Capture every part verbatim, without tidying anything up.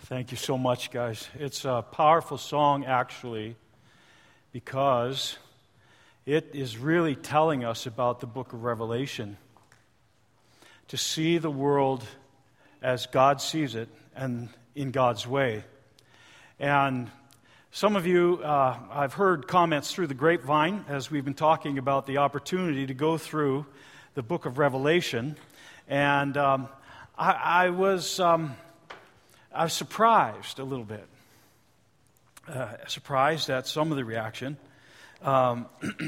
Thank you so much, guys. It's a powerful song, actually, because it is really telling us about the book of Revelation. To see the world as God sees it and in God's way. And some of you, uh, I've heard comments through the grapevine as we've been talking about the opportunity to go through the book of Revelation. And um, I, I was... Um, I was surprised a little bit, uh, surprised at some of the reaction. Um,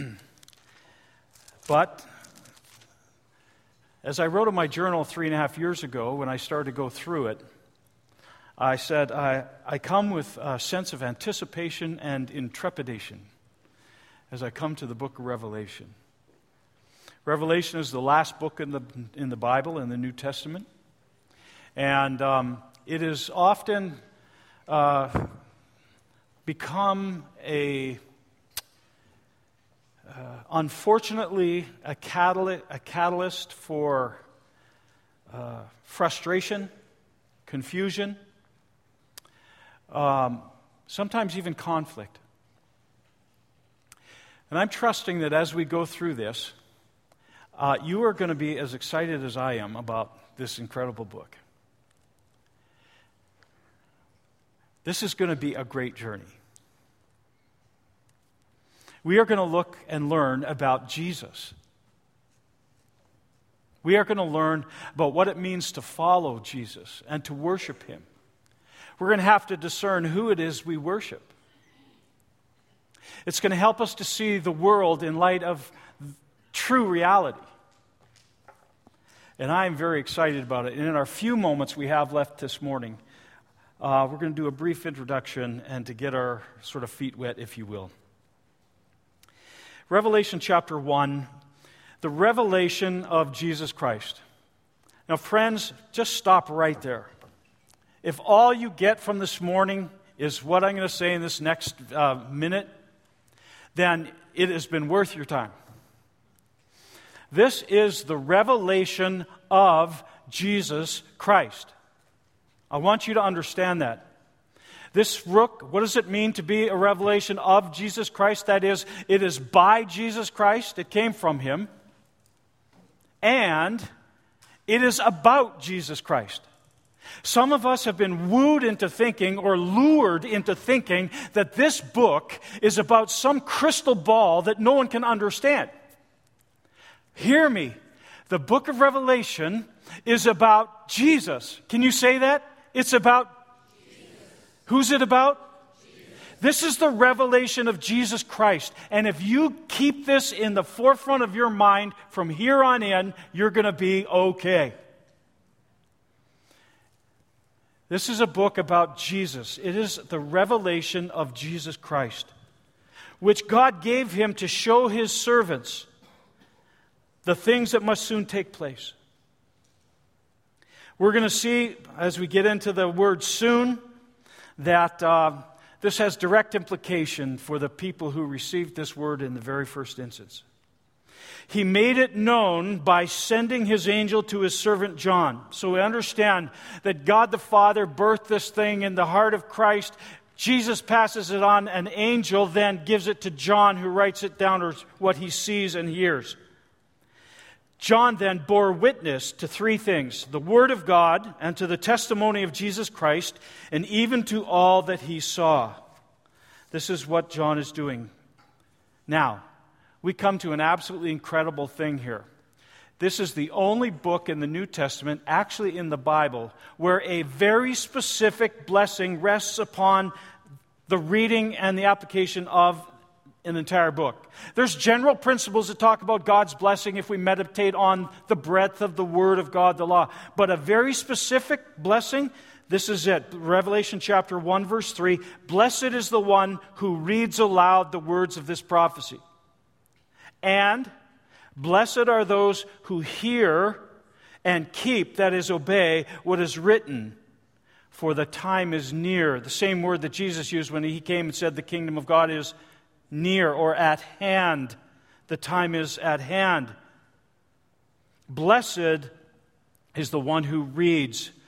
but as I wrote in my journal three and a half years ago, when I started to go through it, I said, I, I come with a sense of anticipation and intrepidation as I come to the book of Revelation. Revelation is the last book in the in the Bible, in the New Testament. And Um, It has often uh, become a, uh, unfortunately, a catalyst, a catalyst for uh, frustration, confusion, um, sometimes even conflict. And I'm trusting that as we go through this, uh, you are going to be as excited as I am about this incredible book. This is going to be a great journey. We are going to look and learn about Jesus. We are going to learn about what it means to follow Jesus and to worship Him. We're going to have to discern who it is we worship. It's going to help us to see the world in light of true reality. And I am very excited about it. And in our few moments we have left this morning, Uh, we're going to do a brief introduction and to get our sort of feet wet, if you will. Revelation chapter one, the revelation of Jesus Christ. Now, friends, just stop right there. If all you get from this morning is what I'm going to say in this next uh, minute, then it has been worth your time. This is the revelation of Jesus Christ. I want you to understand that. This book, what does it mean to be a revelation of Jesus Christ? That is, it is by Jesus Christ. It came from Him. And it is about Jesus Christ. Some of us have been wooed into thinking or lured into thinking that this book is about some crystal ball that no one can understand. Hear me. The book of Revelation is about Jesus. Can you say that? It's about, Jesus. Who's it about? Jesus. This is the revelation of Jesus Christ. And if you keep this in the forefront of your mind from here on in, you're going to be okay. This is a book about Jesus. It is the revelation of Jesus Christ, which God gave Him to show His servants the things that must soon take place. We're going to see, as we get into the word soon, that uh, this has direct implication for the people who received this word in the very first instance. He made it known by sending His angel to His servant John. So we understand that God the Father birthed this thing in the heart of Christ. Jesus passes it on. An angel then gives it to John, who writes it down, or what he sees and hears. John then bore witness to three things: the Word of God, and to the testimony of Jesus Christ, and even to all that he saw. This is what John is doing. Now, we come to an absolutely incredible thing here. This is the only book in the New Testament, actually in the Bible, where a very specific blessing rests upon the reading and the application of an entire book. There's general principles that talk about God's blessing if we meditate on the breadth of the Word of God, the law. But a very specific blessing, this is it. Revelation chapter one, verse three. Blessed is the one who reads aloud the words of this prophecy. And blessed are those who hear and keep, that is, obey what is written, for the time is near. The same word that Jesus used when He came and said the kingdom of God is near or at hand. The time is at hand. Blessed is the one who reads.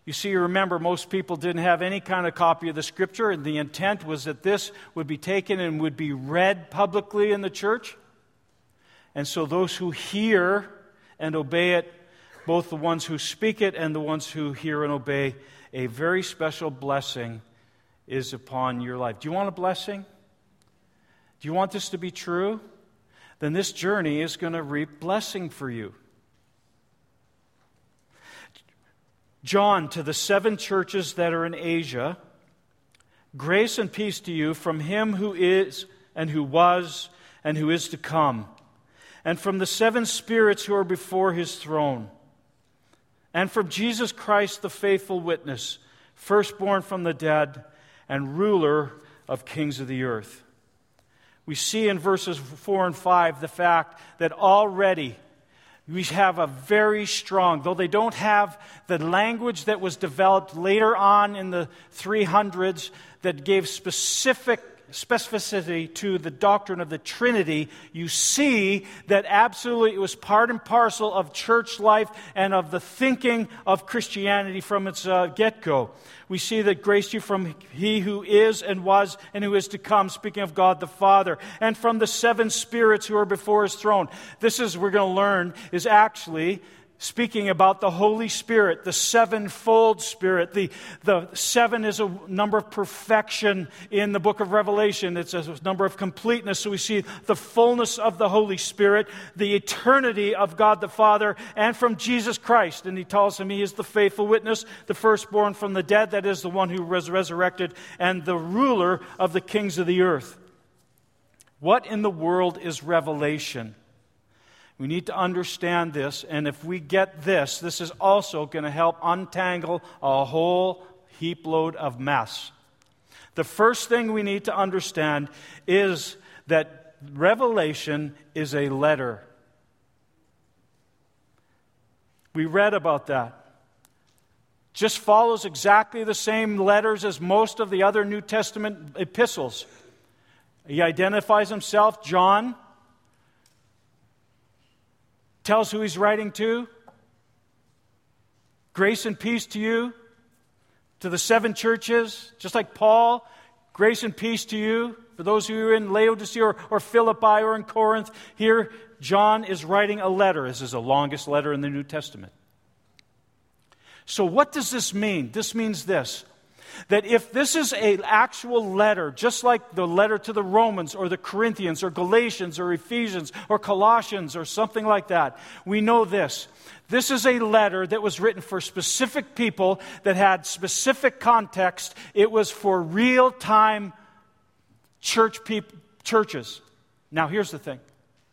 You see, you remember, most people didn't have any kind of copy of the Scripture, and the intent was that this would be taken and would be read publicly in the church. And so those who hear and obey it, both the ones who speak it and the ones who hear and obey, a very special blessing is upon your life. Do you want a blessing? Do you want this to be true? Then this journey is going to reap blessing for you. John, to the seven churches that are in Asia, grace and peace to you from him who is and who was and who is to come, and from the seven spirits who are before his throne, and from Jesus Christ, the faithful witness, firstborn from the dead, and ruler of kings of the earth. We see in verses four and five the fact that already we have a very strong, though they don't have the language that was developed later on in the three hundreds that gave specific specificity to the doctrine of the Trinity, you see that absolutely it was part and parcel of church life and of the thinking of Christianity from its uh, get-go. We see that grace to you from he who is and was and who is to come, speaking of God the Father, and from the seven spirits who are before his throne. This is, we're going to learn, is actually speaking about the Holy Spirit, the sevenfold Spirit. The, the seven is a number of perfection in the book of Revelation. It's a number of completeness. So we see the fullness of the Holy Spirit, the eternity of God the Father, and from Jesus Christ. And he tells him he is the faithful witness, the firstborn from the dead, that is the one who was resurrected, and the ruler of the kings of the earth. What in the world is revelation? We need to understand this, and if we get this, this is also going to help untangle a whole heap load of mess. The first thing we need to understand is that Revelation is a letter. We read about that. Just follows exactly the same letters as most of the other New Testament epistles. He identifies himself, John, tells who he's writing to. Grace and peace to you, to the seven churches, just like Paul. Grace and peace to you. For those who are in Laodicea or, or Philippi or in Corinth, here John is writing a letter. This is the longest letter in the New Testament. So what does this mean? This means this. That if this is an actual letter, just like the letter to the Romans or the Corinthians or Galatians or Ephesians or Colossians or something like that, we know this. This is a letter that was written for specific people that had specific context. It was for real-time church peop- churches. Now, here's the thing.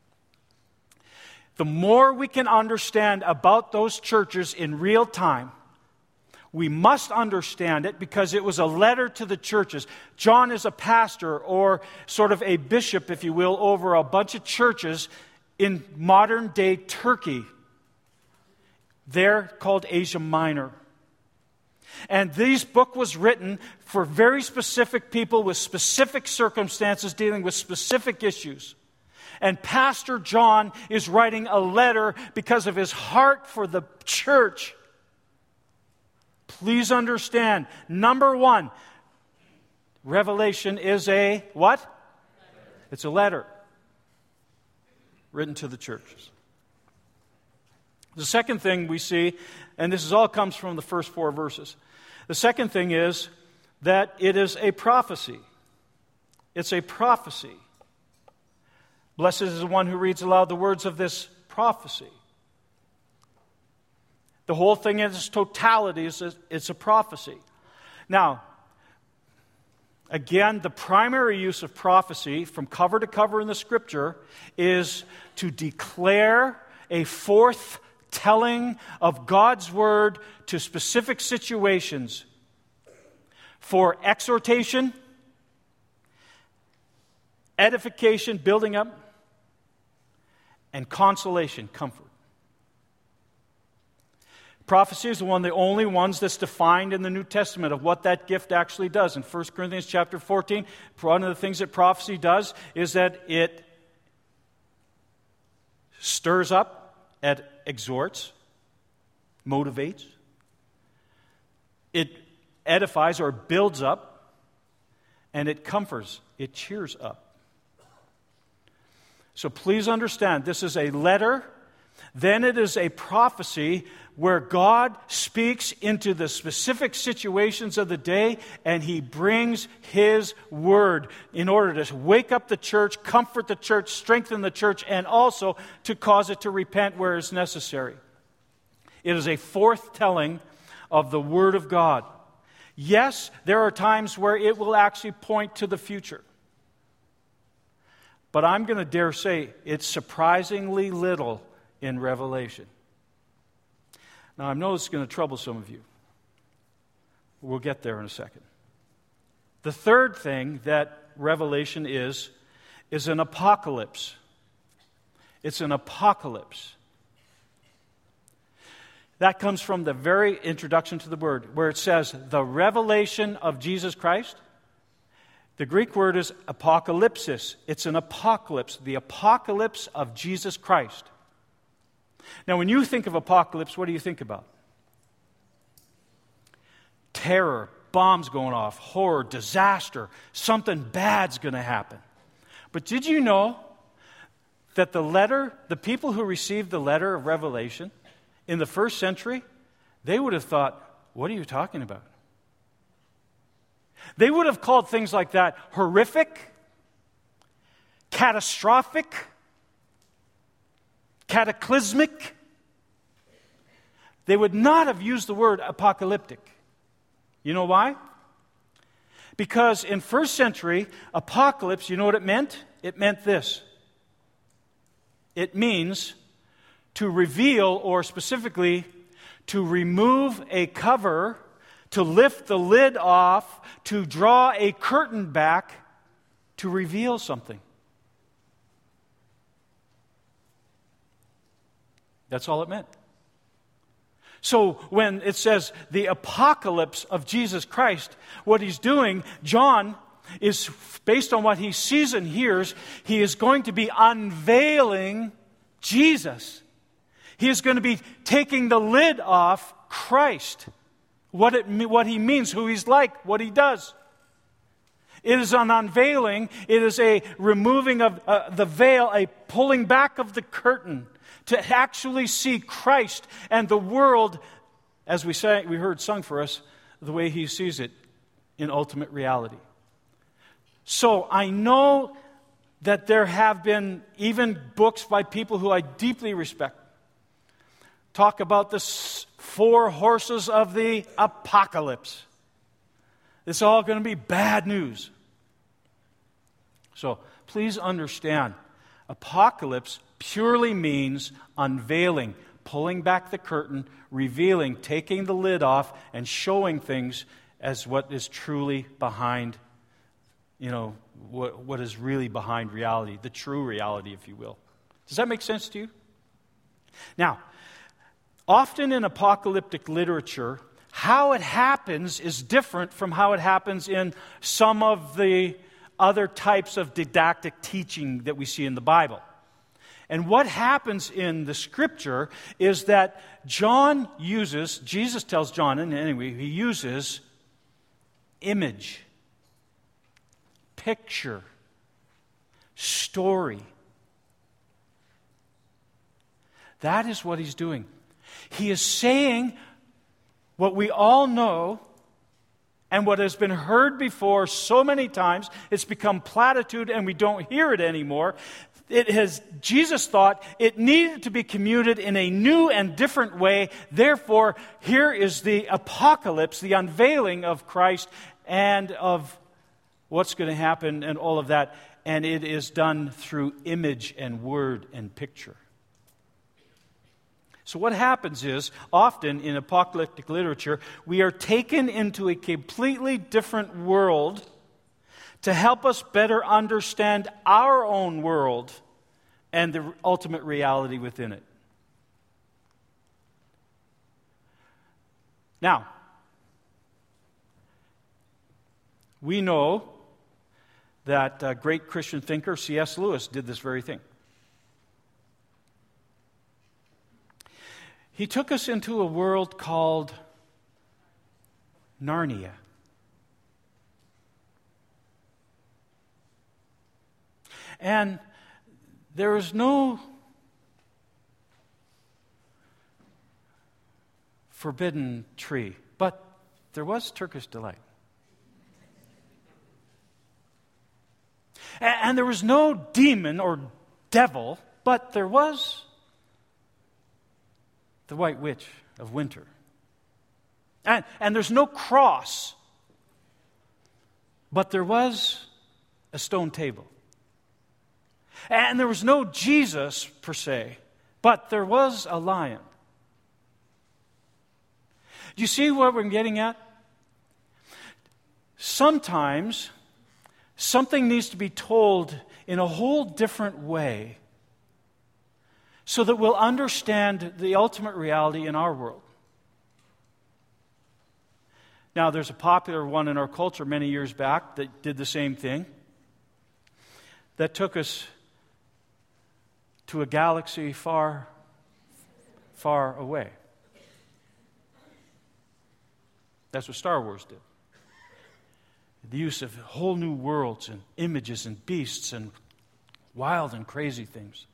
The more we can understand about those churches in real time, we must understand it because it was a letter to the churches. John is a pastor or sort of a bishop, if you will, over a bunch of churches in modern-day Turkey. They're called Asia Minor. And this book was written for very specific people with specific circumstances dealing with specific issues. And Pastor John is writing a letter because of his heart for the church. Please understand, number one, Revelation is a what? It's a letter written to the churches. The second thing we see, and this is all comes from the first four verses, the second thing is that it is a prophecy. It's a prophecy. Blessed is the one who reads aloud the words of this prophecy. The whole thing in its totality is a, it's a prophecy. Now, again, the primary use of prophecy from cover to cover in the Scripture is to declare a foretelling of God's Word to specific situations for exhortation, edification, building up, and consolation, comfort. Prophecy is one of the only ones that's defined in the New Testament of what that gift actually does. In First Corinthians chapter fourteen, one of the things that prophecy does is that it stirs up, it exhorts, motivates, It edifies or builds up, and it comforts, it cheers up. So please understand, this is a letter, then it is a prophecy where God speaks into the specific situations of the day, and He brings His word in order to wake up the church, comfort the church, strengthen the church, and also to cause it to repent where it's necessary. It is a forthtelling of the Word of God. Yes, there are times where it will actually point to the future. But I'm going to dare say it's surprisingly little in Revelation. Now, I know it's going to trouble some of you. We'll get there in a second. The third thing that Revelation is, is an apocalypse. It's an apocalypse. That comes from the very introduction to the word, where it says, the revelation of Jesus Christ. The Greek word is apocalypsis. It's an apocalypse, the apocalypse of Jesus Christ. Now, when you think of apocalypse, what do you think about? Terror, bombs going off, horror, disaster, something bad's going to happen. But did you know that the letter, the people who received the letter of Revelation in the first century, they would have thought, what are you talking about? They would have called things like that horrific, catastrophic, cataclysmic. They would not have used the word apocalyptic. You know why? Because in first century, apocalypse, you know what it meant? It meant this. It means to reveal, or specifically, to remove a cover, to lift the lid off, to draw a curtain back, to reveal something. That's all it meant. So when it says the apocalypse of Jesus Christ, what he's doing, John is, based on what he sees and hears, he is going to be unveiling Jesus. He is going to be taking the lid off Christ. What it, what he means, who he's like, what he does. It is an unveiling. It is a removing of uh, the veil, a pulling back of the curtain to actually see Christ and the world, as we say, we heard sung for us, the way he sees it in ultimate reality. So I know that there have been even books by people who I deeply respect talk about the four horses of the apocalypse. It's all going to be bad news. So please understand, apocalypse purely means unveiling, pulling back the curtain, revealing, taking the lid off, and showing things as what is truly behind, you know, what, what is really behind reality, the true reality, if you will. Does that make sense to you? Now, often in apocalyptic literature, how it happens is different from how it happens in some of the other types of didactic teaching that we see in the Bible. And what happens in the Scripture is that John uses, Jesus tells John, and anyway, he uses image, picture, story. That is what he's doing. He is saying what we all know and what has been heard before so many times, it's become platitude and we don't hear it anymore. It has, Jesus thought it needed to be commuted in a new and different way. Therefore, here is the apocalypse, the unveiling of Christ and of what's going to happen and all of that. And it is done through image and word and picture. So what happens is, often in apocalyptic literature, we are taken into a completely different world to help us better understand our own world and the ultimate reality within it. Now, we know that a great Christian thinker, C S Lewis, did this very thing. He took us into a world called Narnia. And there is no forbidden tree, but there was Turkish delight. And, and there was no demon or devil, but there was the White Witch of winter. And, and there's no cross, but there was a stone table. And there was no Jesus, per se, but there was a lion. Do you see what we're getting at? Sometimes something needs to be told in a whole different way so that we'll understand the ultimate reality in our world. Now, there's a popular one in our culture many years back that did the same thing, that took us to a galaxy far, far away. That's what Star Wars did. The use of whole new worlds and images and beasts and wild and crazy things.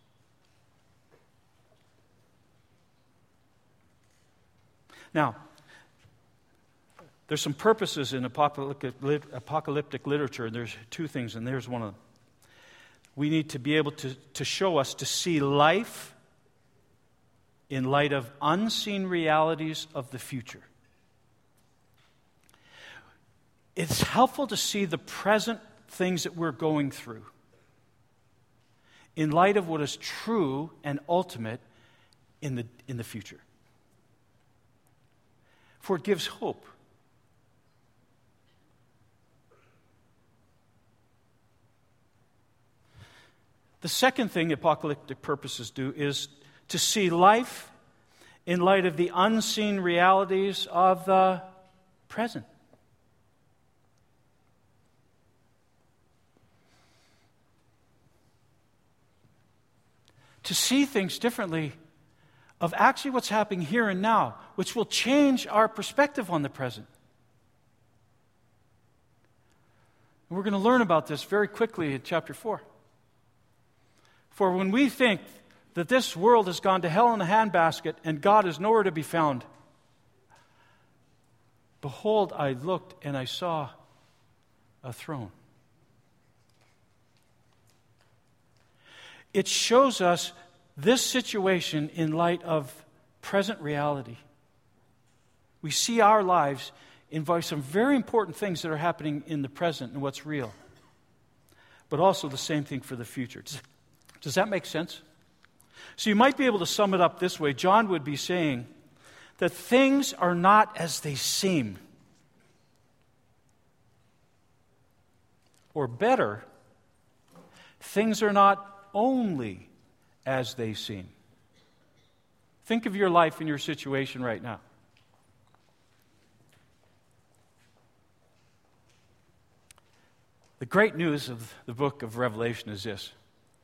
Now, there's some purposes in apocalyptic, apocalyptic literature. There's two things, and there's one of them. We need to be able to, to show us to see life in light of unseen realities of the future. It's helpful to see the present things that we're going through in light of what is true and ultimate in the, in the future. For it gives hope. The second thing apocalyptic purposes do is to see life in light of the unseen realities of the present. To see things differently of actually what's happening here and now, which will change our perspective on the present. And we're going to learn about this very quickly in chapter four. For when we think that this world has gone to hell in a handbasket and God is nowhere to be found, behold, I looked and I saw a throne. It shows us this situation in light of present reality. We see our lives involve some very important things that are happening in the present and what's real. But also the same thing for the future. Does, does that make sense? So you might be able to sum it up this way. John would be saying that things are not as they seem. Or better, things are not only as they seem. Think of your life and your situation right now. The great news of the book of Revelation is this.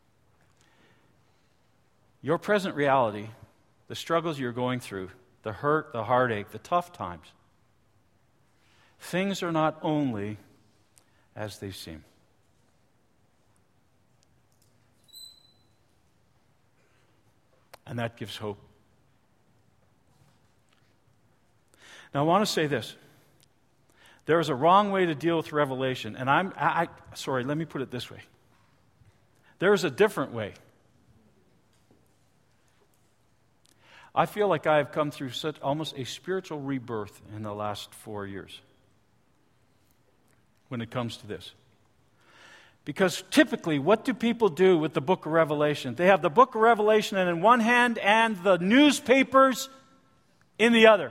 Your present reality, the struggles you're going through, the hurt, the heartache, the tough times, things are not only as they seem. And that gives hope. Now, I want to say this. There is a wrong way to deal with Revelation. And I'm, I, I, sorry, let me put it this way. There is a different way. I feel like I have come through such almost a spiritual rebirth in the last four years when it comes to this. Because typically, what do people do with the book of Revelation? They have the book of Revelation in one hand and the newspapers in the other.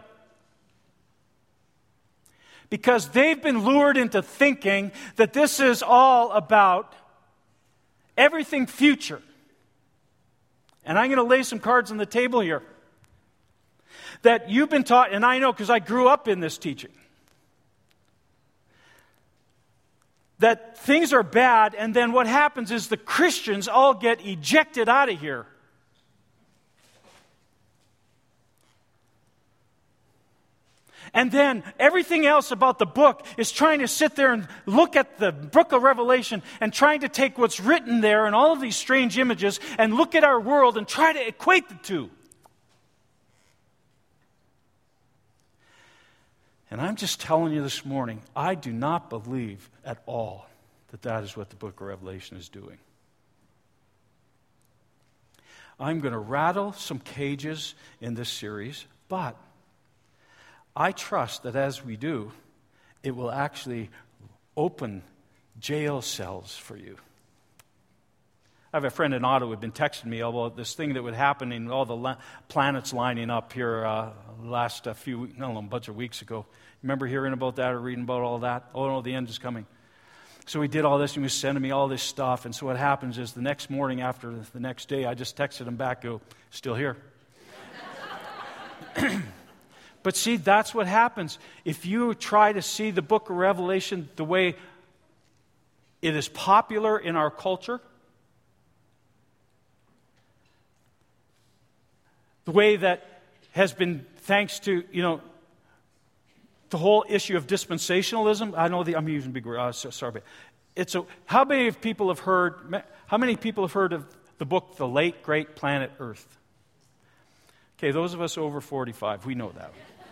Because they've been lured into thinking that this is all about everything future. And I'm going to lay some cards on the table here. That you've been taught, and I know because I grew up in this teaching, that things are bad, and then what happens is the Christians all get ejected out of here. And then everything else about the book is trying to sit there and look at the book of Revelation and trying to take what's written there and all of these strange images and look at our world and try to equate the two. And I'm just telling you this morning, I do not believe at all that that is what the book of Revelation is doing. I'm going to rattle some cages in this series, but I trust that as we do, it will actually open jail cells for you. I have a friend in Ottawa who had been texting me about this thing that would happen in all the la- planets lining up here uh, last uh, few, I don't know, a bunch of weeks ago. Remember hearing about that or reading about all that? Oh, no, the end is coming. So he did all this, and he was sending me all this stuff. And so what happens is the next morning after the next day, I just texted him back, go, still here. But see, that's what happens. If you try to see the book of Revelation the way it is popular in our culture, the way that has been, thanks to, you know, the whole issue of dispensationalism. I know the, I'm using big words, uh, sorry. It's a, how many people have heard, how many people have heard of the book, The Late Great Planet Earth? Okay, those of us over forty-five, we know that.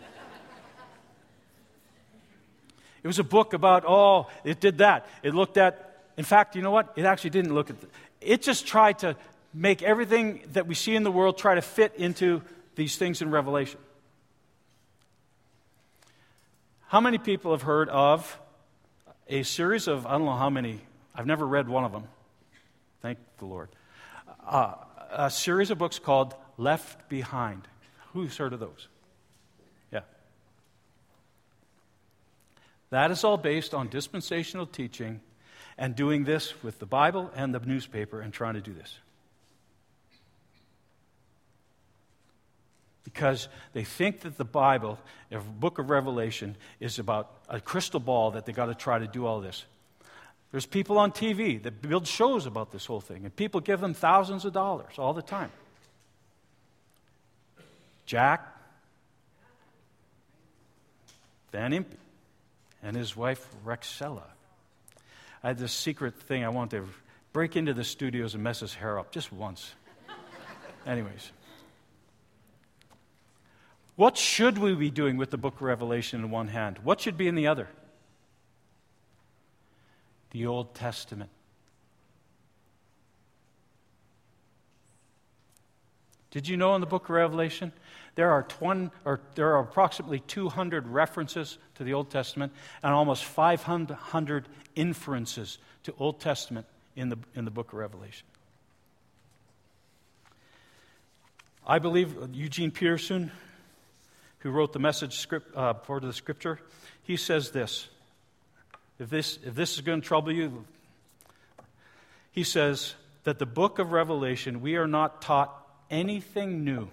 It was a book about, oh, it did that. It looked at, in fact, you know what? It actually didn't look at, the, it just tried to make everything that we see in the world try to fit into these things in Revelation. How many people have heard of a series of, I don't know how many, I've never read one of them, thank the Lord, uh, a series of books called Left Behind. Who's heard of those? Yeah. That is all based on dispensational teaching and doing this with the Bible and the newspaper and trying to do this. Because they think that the Bible, the book of Revelation, is about a crystal ball that they got to try to do all this. There's people on T V that build shows about this whole thing, and people give them thousands of dollars all the time. Jack Van Impe and his wife Rexella. I had this secret thing I wanted to break into the studios and mess his hair up just once. Anyways. What should we be doing with the book of Revelation in one hand? What should be in the other? The Old Testament. Did you know in the book of Revelation there are twenty, or there are approximately two hundred references to the Old Testament and almost five hundred inferences to Old Testament in the in the book of Revelation? I believe Eugene Peterson, who wrote the message script uh, part of the scripture, he says this. If this if this is going to trouble you, he says that the book of Revelation, we are not taught anything new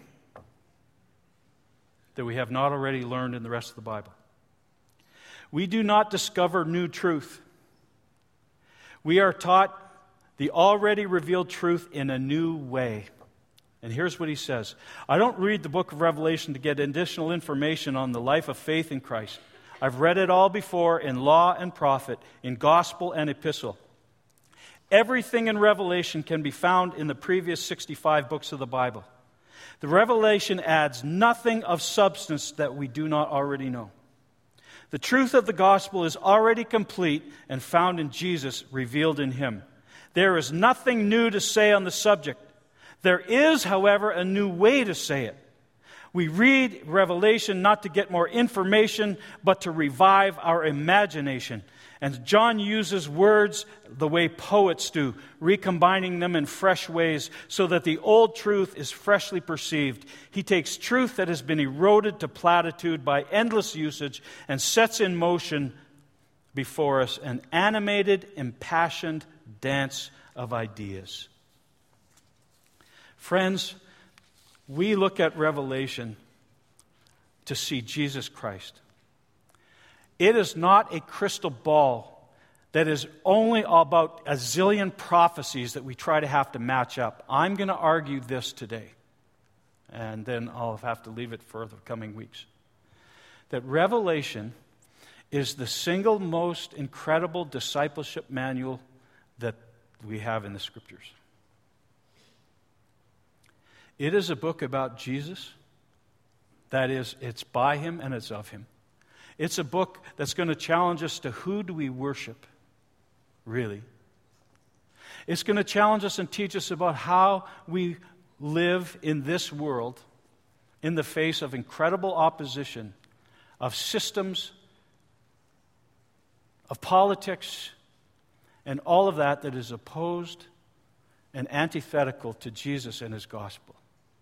that we have not already learned in the rest of the Bible. We do not discover new truth. We are taught the already revealed truth in a new way. And here's what he says. I don't read the book of Revelation to get additional information on the life of faith in Christ. I've read it all before in law and prophet, in gospel and epistle. Everything in Revelation can be found in the previous sixty-five books of the Bible. The Revelation adds nothing of substance that we do not already know. The truth of the gospel is already complete and found in Jesus, revealed in him. There is nothing new to say on the subject. There is, however, a new way to say it. We read Revelation not to get more information, but to revive our imagination. And John uses words the way poets do, recombining them in fresh ways so that the old truth is freshly perceived. He takes truth that has been eroded to platitude by endless usage and sets in motion before us an animated, impassioned dance of ideas. Friends, we look at Revelation to see Jesus Christ. It is not a crystal ball that is only about a zillion prophecies that we try to have to match up. I'm going to argue this today, and then I'll have to leave it for the coming weeks. that Revelation is the single most incredible discipleship manual that we have in the Scriptures. It is a book about Jesus. That is, it's by Him and it's of Him. It's a book that's going to challenge us to who do we worship, really. It's going to challenge us and teach us about how we live in this world in the face of incredible opposition, of systems, of politics, and all of that that is opposed and antithetical to Jesus and His gospel.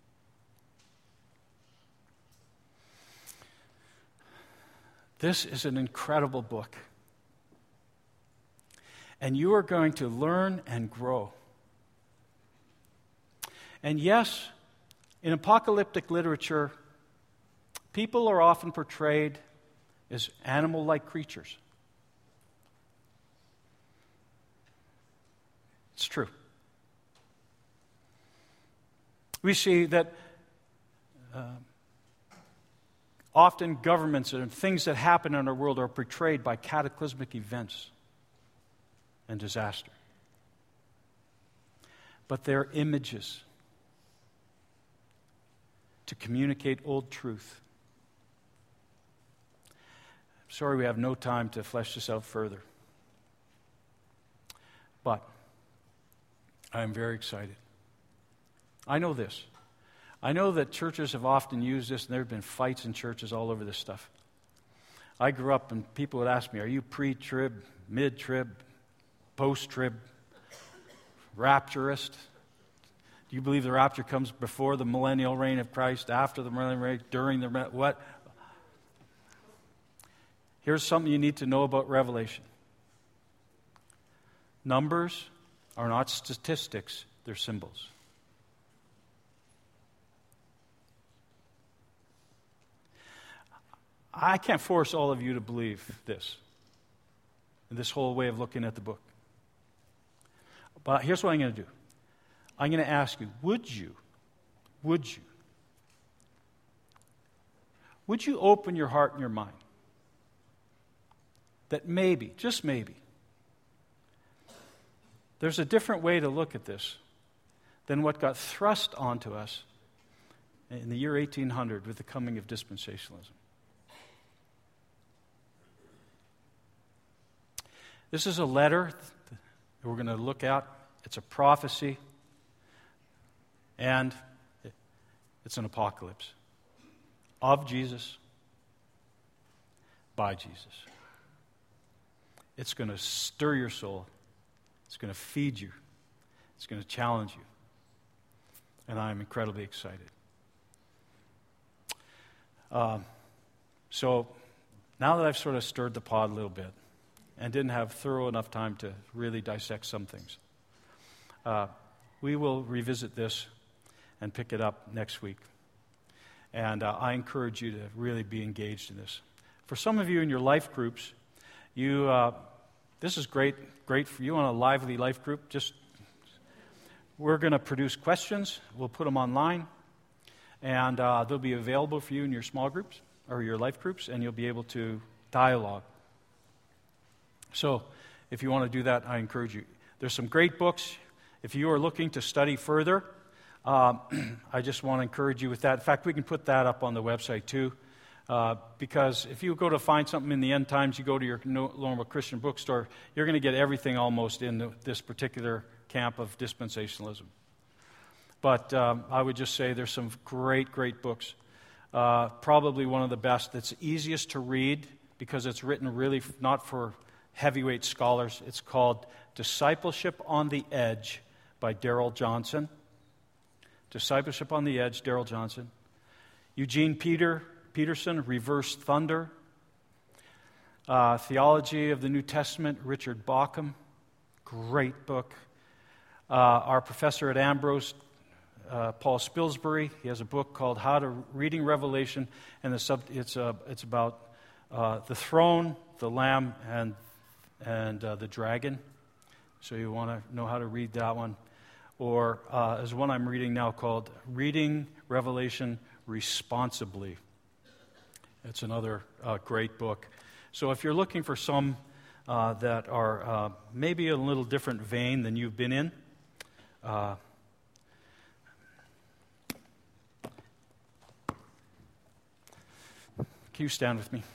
This is an incredible book. And you are going to learn and grow. And yes, in apocalyptic literature, people are often portrayed as animal-like creatures. It's true. We see that uh, often governments and things that happen in our world are portrayed by cataclysmic events and disaster. But they're images to communicate old truth. I'm sorry we have no time to flesh this out further. But I am very excited. I know this. I know that churches have often used this, and there have been fights in churches all over this stuff. I grew up, and people would ask me, are you pre-trib, mid-trib, post-trib, rapturist? Do you believe the rapture comes before the millennial reign of Christ, after the millennial reign, during the... What? Here's something you need to know about Revelation. Numbers are not statistics, they're symbols. I can't force all of you to believe this, this whole way of looking at the book. But here's what I'm going to do. I'm going to ask you, would you, would you, would you open your heart and your mind that maybe, just maybe, there's a different way to look at this than what got thrust onto us in the year eighteen hundred with the coming of dispensationalism. This is a letter that we're going to look at. It's a prophecy, and it's an apocalypse of Jesus, by Jesus. It's going to stir your soul. It's going to feed you. It's going to challenge you. And I'm incredibly excited. Um, so now that I've sort of stirred the pot a little bit and didn't have thorough enough time to really dissect some things, uh, we will revisit this and pick it up next week. And uh, I encourage you to really be engaged in this. For some of you in your life groups, you uh, this is great, great for you on a lively life group. Just we're going to produce questions. We'll put them online, and uh, they'll be available for you in your small groups or your life groups, and you'll be able to dialogue. So, if you want to do that, I encourage you. There's some great books. If you are looking to study further, um, I just want to encourage you with that. In fact, we can put that up on the website too. Uh, because if you go to find something in the end times, you go to your normal Christian bookstore, you're going to get everything almost in the, this particular camp of dispensationalism. But um, I would just say there's some great, great books. Uh, probably one of the best that's easiest to read because it's written really f- not for heavyweight scholars. It's called Discipleship on the Edge by Darrell Johnson. Discipleship on the Edge, Darrell Johnson. Eugene Peter Peterson, Reverse Thunder. Uh, Theology of the New Testament, Richard Bauckham. Great book. Uh, our professor at Ambrose, uh, Paul Spilsbury, he has a book called How to Reading Revelation, and the sub, it's, uh, it's about uh, the throne, the Lamb, and, and uh, the dragon. So you want to know how to read that one. Or uh, there's one I'm reading now called Reading Revelation Responsibly. It's another uh, great book. So if you're looking for some uh, that are uh, maybe a little different vein than you've been in, uh, can you stand with me?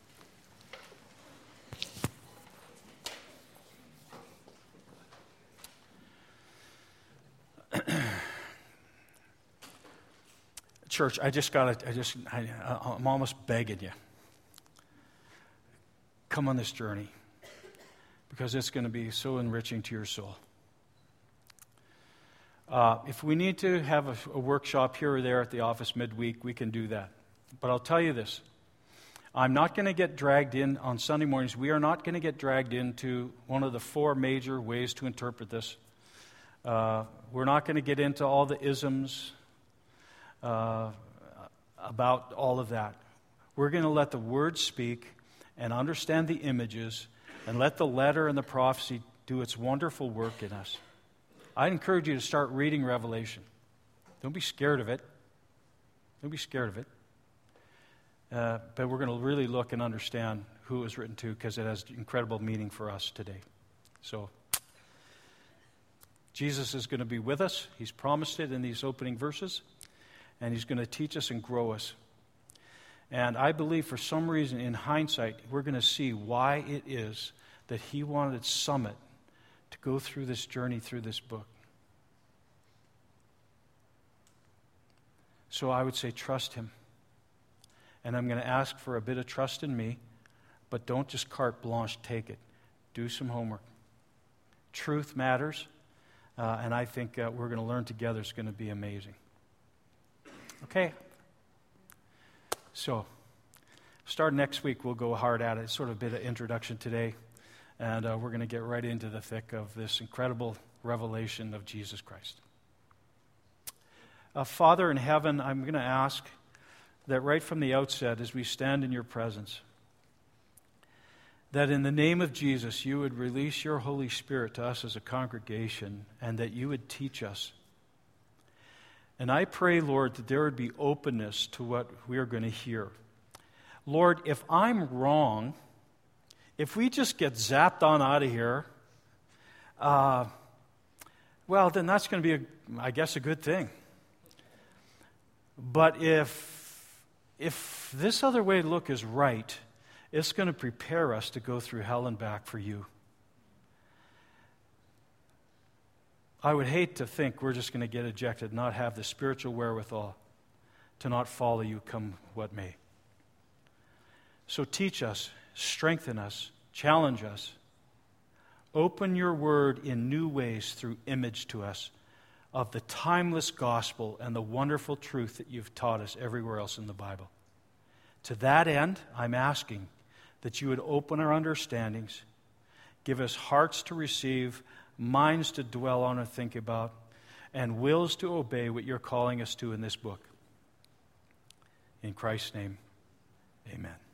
Church, I just got to, I just, I, I'm almost begging you. Come on this journey, because it's going to be so enriching to your soul. Uh, if we need to have a, a workshop here or there at the office midweek, we can do that. But I'll tell you this. I'm not going to get dragged in on Sunday mornings. We are not going to get dragged into one of the four major ways to interpret this. Uh, we're not going to get into all the isms uh, about all of that. We're going to let the Word speak and understand the images and let the letter and the prophecy do its wonderful work in us. I encourage you to start reading Revelation. Don't be scared of it. Don't be scared of it. Uh, but we're going to really look and understand who it was written to, because it has incredible meaning for us today. So, Jesus is going to be with us. He's promised it in these opening verses, and He's going to teach us and grow us. And I believe for some reason, in hindsight, we're going to see why it is that He wanted Summit to go through this journey through this book. So I would say trust Him. And I'm going to ask for a bit of trust in me, but don't just carte blanche take it. Do some homework. Truth matters, uh, and I think uh, we're going to learn together. It's going to be amazing. Okay. So, start next week. We'll go hard at it. It's sort of a bit of introduction today, and uh, we're going to get right into the thick of this incredible revelation of Jesus Christ. Uh, Father in heaven, I'm going to ask that right from the outset, as we stand in your presence, that in the name of Jesus, you would release your Holy Spirit to us as a congregation, and that you would teach us. And I pray, Lord, that there would be openness to what we are going to hear. Lord, if I'm wrong, if we just get zapped on out of here, uh, well, then that's going to be, a, I guess, a good thing. But if If this other way to look is right, it's going to prepare us to go through hell and back for you. I would hate to think we're just going to get ejected, not have the spiritual wherewithal to not follow you come what may. So teach us, strengthen us, challenge us. Open your word in new ways through image to us of the timeless gospel and the wonderful truth that you've taught us everywhere else in the Bible. To that end, I'm asking that you would open our understandings, give us hearts to receive, minds to dwell on and think about, and wills to obey what you're calling us to in this book. In Christ's name, amen.